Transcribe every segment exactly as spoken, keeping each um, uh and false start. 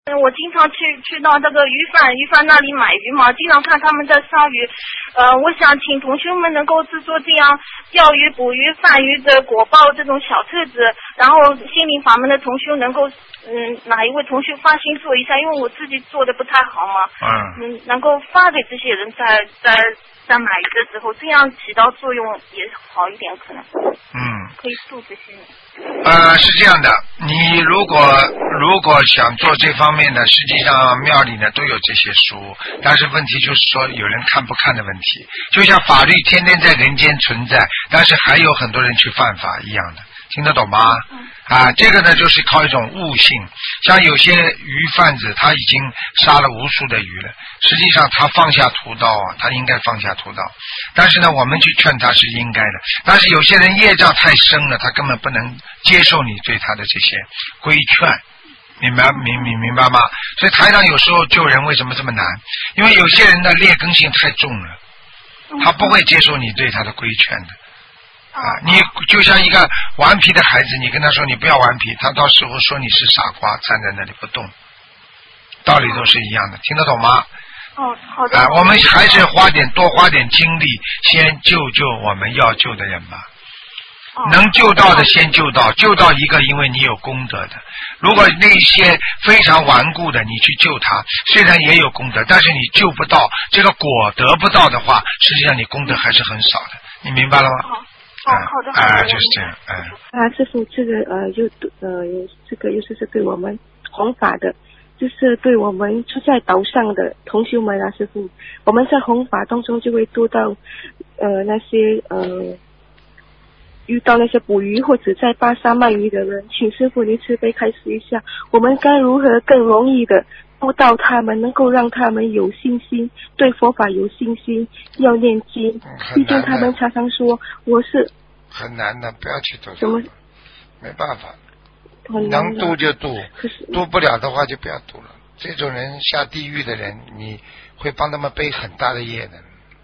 嗯，我经常去去到这个鱼贩鱼贩那里买鱼嘛，经常看他们在杀鱼。呃，我想请同学们能够制作这样钓鱼、捕鱼、贩鱼的果报这种小册子，然后心灵法门的同学能够，嗯，哪一位同学发心做一下，因为我自己做的不太好嘛。嗯。嗯，能够发给这些人在在在买鱼的时候，这样起到作用也好一点，可能。嗯。可以度这些人。 呃，是这样的，你如果如果想做这方面的，实际上庙里呢都有这些书，但是问题就是说有人看不看的问题，就像法律天天在人间存在，但是还有很多人去犯法一样的，听得懂吗？啊，这个呢就是靠一种悟性，像有些鱼贩子他已经杀了无数的鱼了，实际上他放下屠刀啊，他应该放下屠刀，但是呢我们去劝他是应该的，但是有些人业障太深了，他根本不能接受你对他的这些规劝，明白明明明白吗？所以台长有时候救人为什么这么难？因为有些人的劣根性太重了，他不会接受你对他的规劝的啊。你就像一个顽皮的孩子，你跟他说你不要顽皮，他到时候说你是傻瓜，站在那里不动，道理都是一样的，听得懂吗？ 哦，好的。 啊，我们还是花点多花点精力，先救救我们要救的人吧。能救到的先救到，救到一个，因为你有功德的。如果那些非常顽固的，你去救他，虽然也有功德，但是你救不到，这个果得不到的话，实际上你功德还是很少的。你明白了吗？ 好，哦，好的， 啊，就是这样，嗯。 啊，师父，这个呃，又呃，这个又是是对我们弘法的，就是对我们住在岛上的同修们啊，师父，我们在弘法当中就会读到呃那些呃。遇到那些捕鱼或者在巴沙卖鱼的人，请师父您慈悲开示一下，我们该如何更容易的督导他们，能够让他们有信心，对佛法有信心，要念经。毕竟他们常常说我是很难的，不要去读。 什么？ 没办法，能度就度，度不了的话就不要度了。这种人下地狱的人，你会帮他们背很大的业的。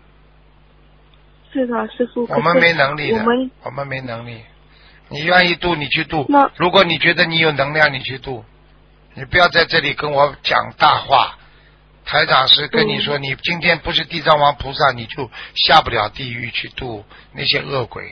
是的，师父。 我们没能力的， 我们我们没能力。你愿意度，你去度。如果你觉得你有能量，你去度。你不要在这里跟我讲大话。台长是跟你说，嗯、你今天不是地藏王菩萨，你就下不了地狱去度那些恶鬼。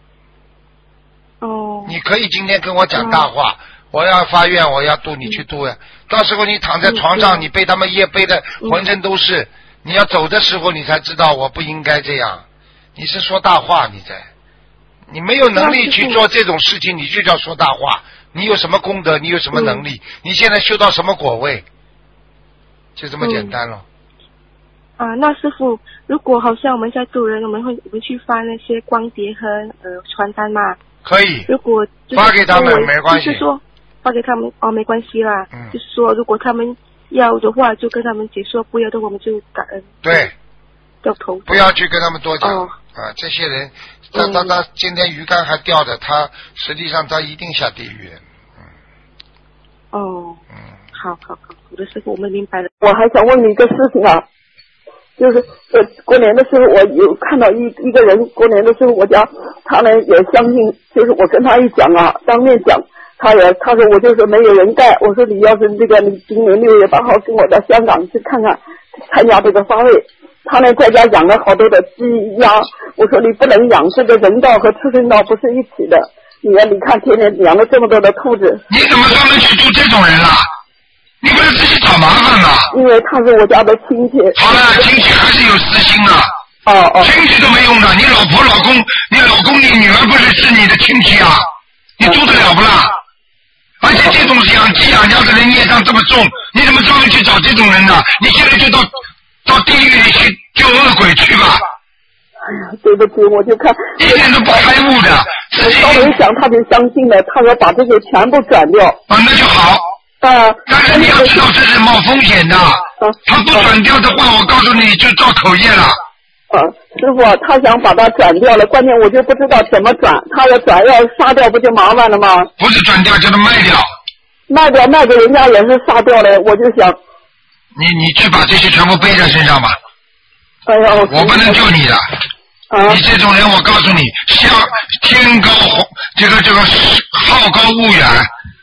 哦。 你可以今天跟我讲大话，嗯、我要发愿，我要度，你去度呀。嗯、到时候你躺在床上，嗯、你被他们业背的浑身都是，嗯、你要走的时候，你才知道我不应该这样。你是说大话，你在，你没有能力去做这种事情，你就叫说大话。你有什么功德？你有什么能力？嗯、你现在修到什么果位？就这么简单了。 嗯、啊，那师父，如果好像我们在渡人，我们会我们去发那些光碟和呃传单嘛？ 可以。 如果发给他们没关系。 就是说发给他们哦，没关系啦。 嗯。 就是说，如果他们要的话，就跟他们解说；不要的话，我们就感恩。 对。 掉头。 不要去跟他们多讲。 哦啊，这些人，他他他今天鱼竿还钓着，他实际上他一定下地狱的。嗯。 哦。 嗯。 好好好，我的师傅，我们明白了。 我还想问你一个事情啊，就是呃过年的时候，我有看到一一个人，过年的时候我家他呢也相信，就是我跟他一讲啊，当面讲，他也他说我就是没有人带，我说你要是这个你今年六月八号跟我到香港去看看，参加这个法会。他呢在家养了好多的鸡鸭，我说你不能养，这个人道和畜生道不是一起的。你看，你看天天养了这么多的兔子， 你怎么专门去度这种人了？你不是自己找麻烦吗？ 因为他是我家的亲戚。 好了，亲戚还是有私心啊。 哦哦。 亲戚都没用的，你老婆老公，你老公你女儿不是是你的亲戚啊？你度得了不啦？而且这种养鸡养鸭的人业障这么重，你怎么专门去找这种人呢？你现在就到。到地狱里去救恶鬼去吧！ 哎呀，对不起，我就看一点都不开悟的。 我稍微想，他就相信了，他说把这些全部转掉。 啊，那就好。 啊。 但是你要知道这是冒风险的。啊。他不转掉的话，我告诉你就造口业了。 啊，师傅，他想把它转掉了，关键我就不知道怎么转。他要转要杀掉，不就麻烦了吗？ 不是转掉，就是卖掉。 卖掉，卖给人家也是杀掉了，我就想。 你你去把这些全部背在身上吧。 哎呀，我我不能救你的。啊。你这种人，我告诉你，像天高这个这个好高骛远，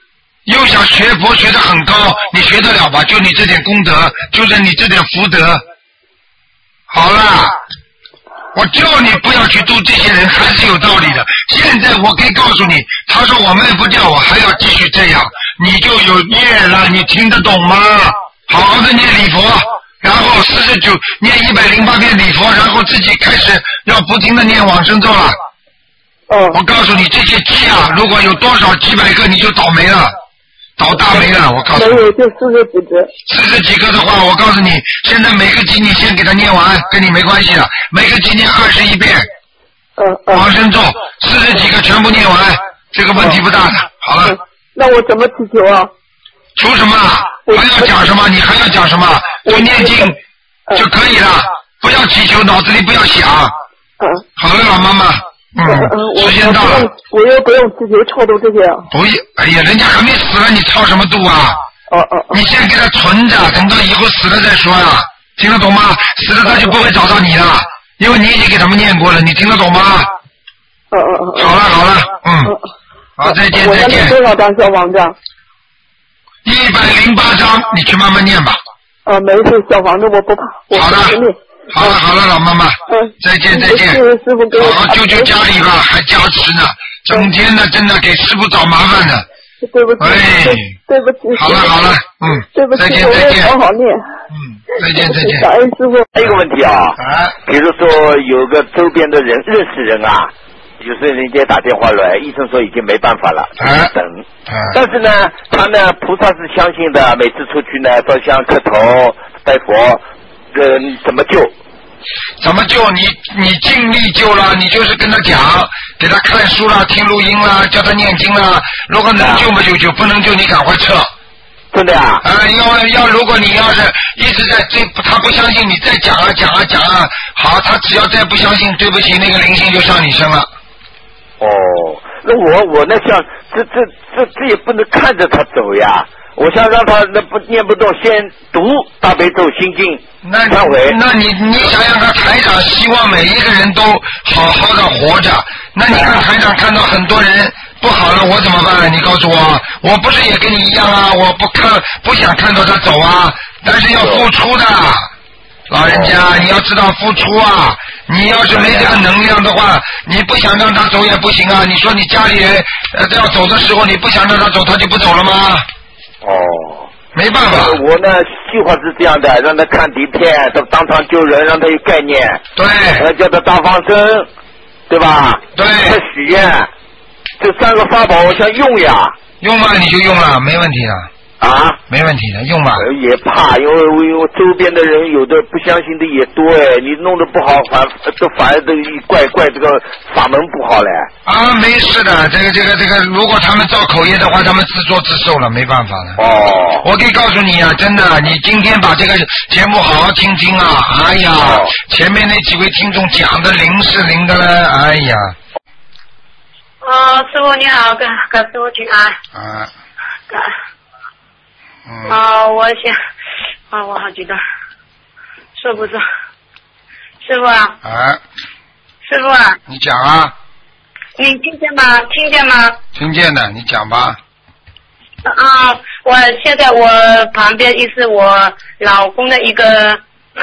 又想学佛学得很高，你学得了吧？就你这点功德，就是你这点福德。好了，我叫你不要去度这些人，还是有道理的。现在我可以告诉你，他说我卖不掉，我还要继续这样，你就有业了，你听得懂吗？好好的念礼佛，然后四十九念一百零八遍礼佛，然后自己开始要不停的念往生咒了。 哦。 我告诉你，这些鸡啊，如果有多少几百个，你就倒霉了。倒大霉了，我告诉你。 没有，就四十几个。 四十几个的话，我告诉你，现在每个鸡你先给它念完，跟你没关系的。每个鸡念二十一遍。 嗯嗯。 往生咒，四十几个全部念完，这个问题不大的。好了。 那我怎么祈求啊？ 求什么？还要讲什么？你还要讲什么？就念经就可以了，不要祈求，脑子里不要想。 嗯。 好了，老妈妈。嗯，时间到了。 我又不用自己超度这些。 不，哎呀，人家还没死了，你超什么度啊？ 哦哦。 你先给他存着，等到以后死了再说呀。听得懂吗？死了他就不会找到你了，因为你已经给他们念过了，你听得懂吗？ 哦哦哦。 好了好了，嗯。好，再见再见。 我要多少张小房子？ 一百零八张，你去慢慢念吧。 啊，没事，小房子我不怕。 好的。好了好了，老妈妈，嗯，再见再见。 师傅给我好好救救家里吧，还加持呢，整天呢真的给师傅找麻烦呢。 对不起， 哎， 对不起。 好了好了，嗯， 对不起， 再见再见， 好好念。 嗯，再见再见。 感恩师傅。 还有一个问题啊， 啊， 比如说有个周边的人认识人啊，就是人家打电话来，医生说已经没办法了，只能等。 啊。 但是呢，他呢菩萨是相信的，每次出去呢烧香磕头拜佛，呃，怎么救？ 怎么救你？你尽力救了，你就是跟他讲，给他看书啦，听录音啦，叫他念经啦。如果能救嘛就救，不能救你赶快撤。 真的啊？ 啊，要要，如果你要是一直在这，他不相信，你再讲啊讲啊讲啊，好，他只要再不相信，对不起，那个灵性就上你身了。 哦，那我我那想这这这这也不能看着他走呀。我想让他那不念不动，先读大悲咒心经。 那那你你想想看，台长希望每一个人都好好的活着。那你看台长看到很多人不好了，我怎么办？你告诉我，我不是也跟你一样啊？我不看不想看到他走啊，但是要付出的。老人家，你要知道付出啊！你要是没这个能量的话，你不想让他走也不行啊！你说你家里人呃要走的时候，你不想让他走，他就不走了吗？ 哦， 没办法。 我呢，计划是这样的，让他看底片，他当场救人，让他有概念。 对。 要叫他大放生，对吧？ 对。 他许愿，这三个法宝我想用呀。 用嘛你就用了，没问题的。 啊， 没问题的，用吧。 也怕，因为因为周边的人有的不相信的也多哎，你弄得不好，反都反而都怪怪这个法门不好嘞。 啊，没事的，这个这个这个，如果他们造口业的话，他们自作自受了，没办法了。 哦。 我可以告诉你啊，真的，你今天把这个节目好好听听啊，哎呀，哦、前面那几位听众讲的灵是灵的了，哎呀。 哦，师傅你好，跟跟师傅请安。 啊。 感。 嗯、 啊，我想，啊，我好激动，说不说？师傅啊。 啊。 师傅啊。 你讲啊。 你听见吗？听见吗？ 听见的，你讲吧。 啊，我现在我旁边也是我老公的一个，嗯，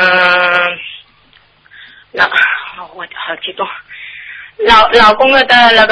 老，我好激动，老老公的那个，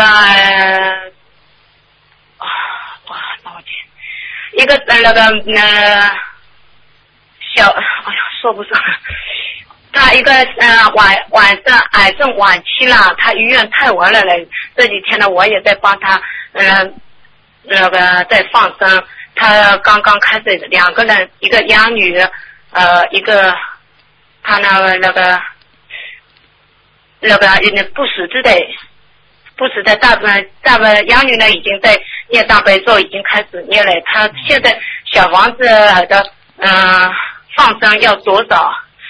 啊，哇，那我天。一个呃那个呃小，哎呀说不上，他一个呃晚晚上癌症晚期了，他医院太晚了嘞。这几天呢，我也在帮他呃那个在放生。他刚刚开始两个人，一个养女，呃一个他那个那个那个不死之的。不是在大本大本养女呢，已经在念大悲咒，已经开始念了。他现在小房子的嗯、呃、放生要多少？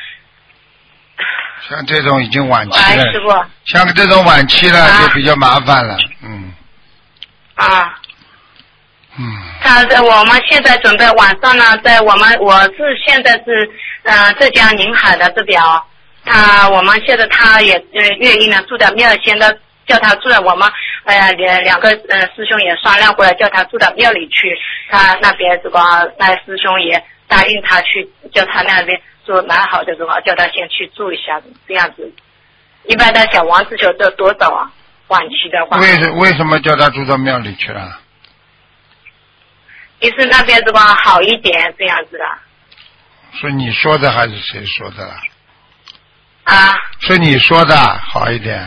像这种已经晚期了， 师傅， 像这种晚期了、啊、就比较麻烦了，嗯。 啊。 嗯。 他在我们现在准备晚上呢，在我们我是现在是呃浙江宁海的这边，他我们现在他也呃愿意呢住在妙仙的。 叫他住在我们呃两两个呃师兄也商量过了，叫他住到庙里去。他那边这个那师兄也答应他去，叫他那边住蛮好的，这个叫他先去住一下，这样子。一般的小王子球都多少啊？晚期的话。 为什为什么叫他住到庙里去了？ 意思那边这个好一点，这样子的。 是你说的还是谁说的啦？ 啊。 是你说的好一点。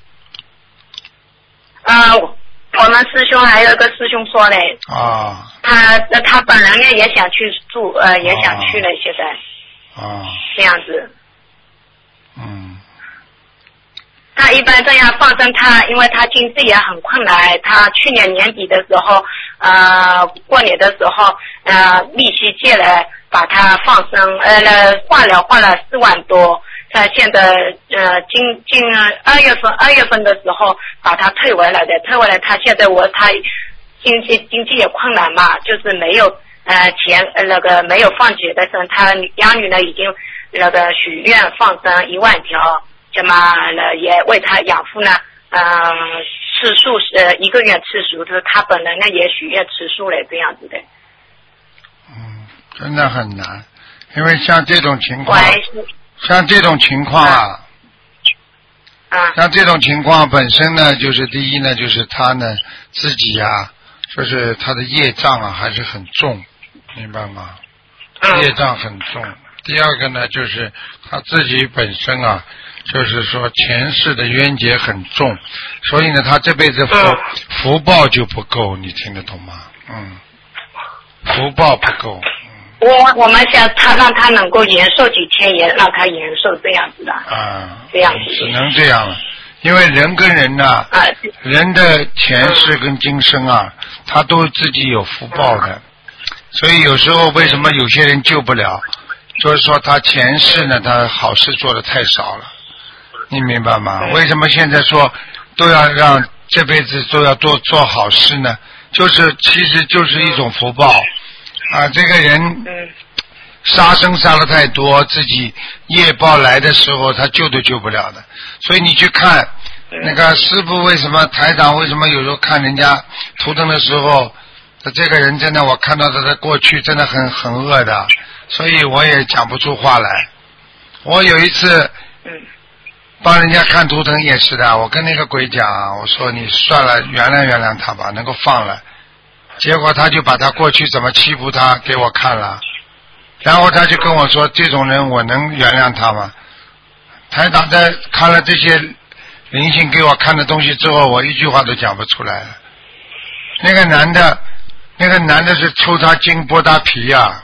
呃，我们师兄还有一个师兄说嘞。 啊、哦。 他他本人呢也想去住，呃，也想去了，现在。 啊、哦。 这样子。 嗯。 他一般这样放生他，因为他经济也很困难。他去年年底的时候，呃，过年的时候，呃，利息借来把他放生，呃，换了换了四万多。他现在呃，今今二月份二月份的时候把他退回来的，退回来他现在我他经济经济也困难嘛，就是没有呃钱呃那个没有放血的生，他养女呢已经那个许愿放生一万条。那么呢，也为他养父呢，嗯、呃，吃素呃一个月吃素，就是他本人呢也许愿吃素了这样子的。 嗯，真的很难，因为像这种情况，像这种情况啊， 啊， 像这种情况本身呢，就是第一呢，就是他呢自己啊，就是他的业障啊还是很重，明白吗？ 嗯、 业障很重。第二个呢，就是他自己本身啊。就是说前世的冤结很重，所以呢他这辈子福、嗯、福报就不够，你听得懂吗？嗯，福报不够。 嗯、我我们想他让他能够延寿几天，也让他延寿这样子的。 啊， 这样子。 只能这样了，因为人跟人呐、啊， 啊、 人的前世跟今生啊，嗯、他都自己有福报的，嗯、所以有时候为什么有些人救不了，就是说他前世呢，他好事做的太少了。你明白吗？为什么现在说都要让这辈子都要多做好事呢？就是其实就是一种福报啊！这个人杀生杀的太多，自己业报来的时候，他救都救不了的。所以你去看那个师父，为什么台长为什么有时候看人家图腾的时候，这个人真的我看到他的过去真的很很恶的，所以我也讲不出话来。我有一次。帮人家看图腾也是的，我跟那个鬼讲，我说你算了，原谅原谅他吧，能够放了。结果他就把他过去怎么欺负他给我看了，然后他就跟我说，这种人我能原谅他吗？台长在看了这些灵性给我看的东西之后，我一句话都讲不出来了。那个男的，那个男的是抽他筋剥他皮呀、啊。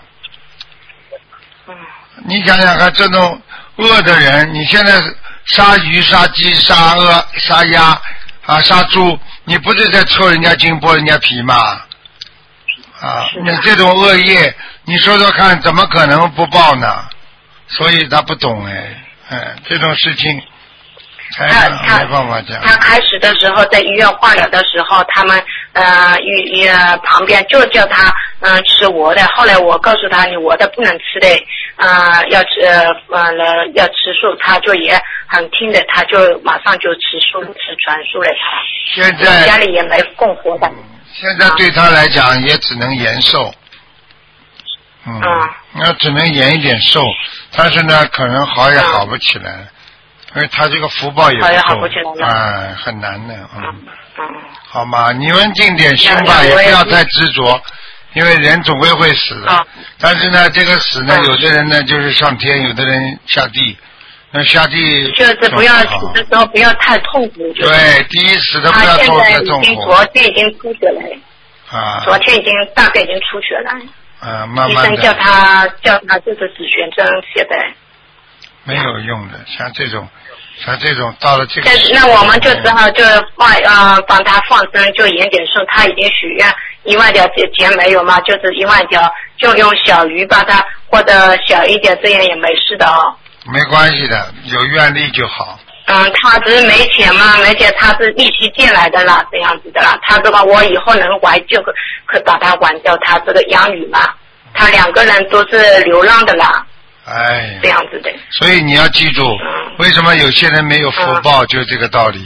你想想看，这种恶的人，你现在杀鱼、杀鸡、杀鹅、杀鸭啊、杀猪，你不是在抽人家筋、剥人家皮吗？啊，你这种恶业，你说说看，怎么可能不报呢？所以他不懂哎，哎，这种事情， 他他没办法讲。 他开始的时候在医院化疗的时候，他们呃医医旁边就叫他嗯、呃、吃活的，后来我告诉他你活的不能吃的，呃要吃呃要吃素，他就也很听的，他就马上就吃素吃全素了。他现在家里也没供活的。 现在对他来讲也只能延寿，嗯，那、嗯、只能延一点寿，但是呢，可能好也好不起来，嗯、因为他这个福报也不够， 好也好不起来， 哎，很难的，嗯， 嗯， 好嘛，你们尽点心吧，也不要太执着，因为人总归会死的， 嗯、 但是呢，这个死呢，有的人呢就是上天，有的人下地。那下地就是不要死的时候不要太痛苦。 对，第一死的不要痛太痛苦。 昨天已经出血了。 啊。 昨天已经大概已经出血了。 啊，慢慢的。 医生叫他叫他就是紫癣针，现在。 没有用的，像这种，像这种到了这个。 那我们就只好就放呃帮他放生，就延点寿。他已经许愿一万条钱没有嘛，就是一万条，就用小鱼把它或者小一点，这样也没事的哦。 没关系的，有愿力就好。 嗯，他只是没钱嘛，没钱他是利息借来的啦，这样子的啦。他这个我以后能还就可可把他还掉，他这个养女嘛，他两个人都是流浪的啦。 哎。 这样子的。 所以你要记住， 嗯、 为什么有些人没有福报，嗯、就是这个道理。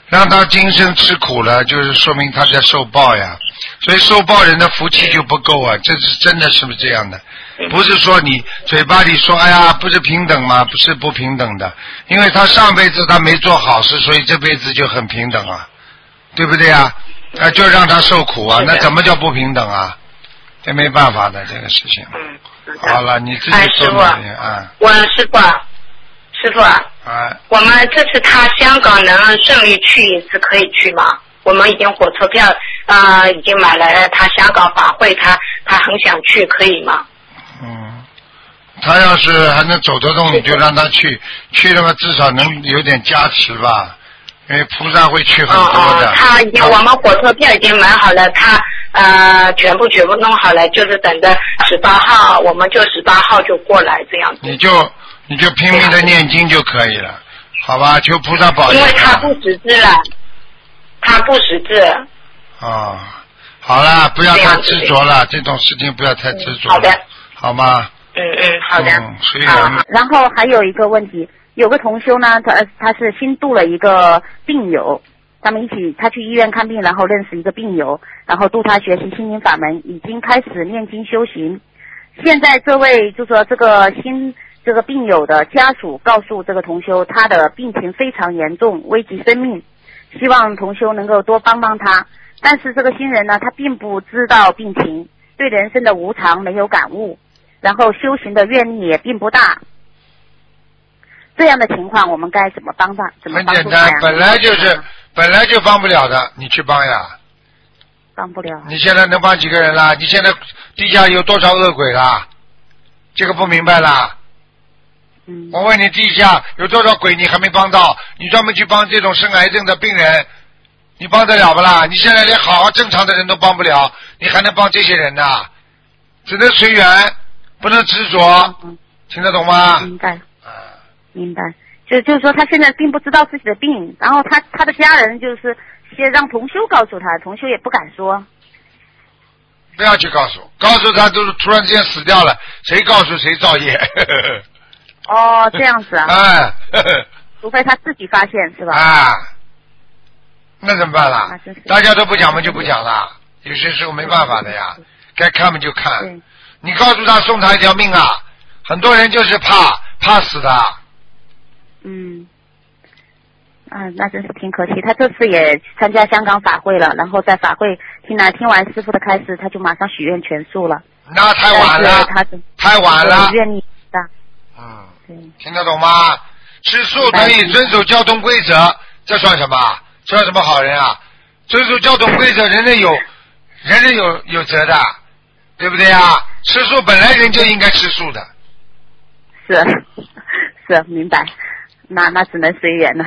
让他今生吃苦了，就是说明他在受报呀。所以受报人的福气就不够啊，这是真的，是不是这样的？不是说你嘴巴里说哎呀不是平等吗？不是不平等的，因为他上辈子他没做好事，所以这辈子就很平等啊，对不对啊？啊，就让他受苦啊，那怎么叫不平等啊？这没办法的这个事情。 嗯， 好了，你自己说嘛。啊， 我师傅，师傅， 啊， 我们这次他香港能顺利去一次，可以去吗？我们已经火车票啊、呃、已经买来了，他香港法会，他他很想去，可以吗？ 嗯，他要是还能走得动，你就让他去，去了嘛，至少能有点加持吧，因为菩萨会去很多的。 哦哦，他已经我们火车票已经买好了，他呃全部全部弄好了，就是等着十八号，我们就十八号就过来这样子。 你就你就拼命的念经就可以了，好吧？求菩萨保佑。 因为他不识字了，他不识字。 哦，好了，不要太执着了，这种事情不要太执着。 好的。 好吗？ 嗯嗯，好的。 嗯，虽然。 然后还有一个问题，有个同修呢，他他是新度了一个病友，他们一起他去医院看病，然后认识一个病友，然后度他学习心灵法门，已经开始念经修行。现在这位就说这个新这个病友的家属告诉这个同修，他的病情非常严重，危及生命，希望同修能够多帮帮他。但是这个新人呢，他并不知道病情，对人生的无常没有感悟，然后修行的愿力也并不大。这样的情况，我们该怎么帮他？怎么帮助他呀？ 很简单，本来就是本来就帮不了的，你去帮呀。 帮不了。 你现在能帮几个人啦？你现在地下有多少恶鬼啦？这个不明白啦？ 嗯。 我问你，地下有多少鬼你还没帮到？你专门去帮这种生癌症的病人，你帮得了不啦？你现在连好好正常的人都帮不了，你还能帮这些人呢？只能随缘，不能执着， 嗯、 听得懂吗？ 明白。明白。就就是说，他现在并不知道自己的病，然后他他的家人就是先让同修告诉他，同修也不敢说。 不要去告诉，告诉他都是突然之间死掉了，谁告诉谁造业。 哦，这样子啊。 哎。 除非他自己发现是吧？ 啊。那怎么办啦？大家都不讲嘛，就不讲了。有些时候没办法的呀，该看嘛就看。你告诉他送他一条命啊，很多人就是怕怕死的。 嗯。啊，那真是挺可惜。他这次也参加香港法会了，然后在法会听了听完师傅的开示，他就马上许愿全素了。 那太晚了， 他太晚了。 愿力大。 嗯。听得懂吗？吃素可以遵守交通规则，这算什么？这算什么好人啊？遵守交通规则，人人有，人人有有责的，对不对啊？吃素本来人就应该吃素的。 是是，明白。那那只能随缘了。